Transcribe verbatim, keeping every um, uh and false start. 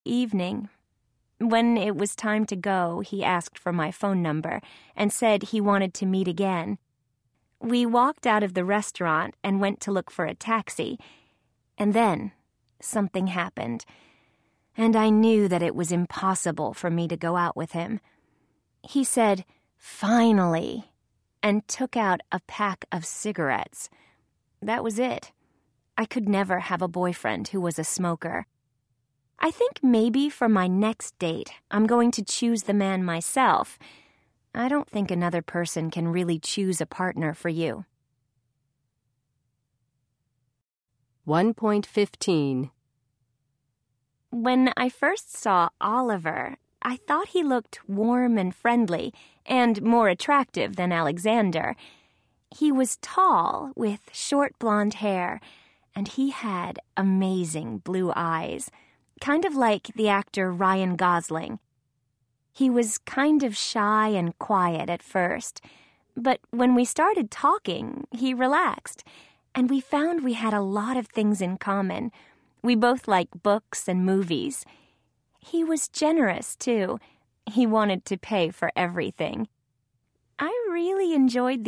evening. When it was time to go, he asked for my phone number and said he wanted to meet again. We walked out of the restaurant and went to look for a taxi, and then something happened, and I knew that it was impossible for me to go out with him. He said, "Finally," and took out a pack of cigarettes. That was it. I could never have a boyfriend who was a smoker. I think maybe for my next date, I'm going to choose the man myself. I don't think another person can really choose a partner for you. one point fifteen. When I first saw Oliver, I thought he looked warm and friendly and more attractive than Alexander. He was tall with short blonde hair, and he had amazing blue eyes, kind of like the actor Ryan Gosling. He was kind of shy and quiet at first, but when we started talking, he relaxed, and we found we had a lot of things in common. We both like books and movies. He was generous, too. He wanted to pay for everything. I really enjoyed the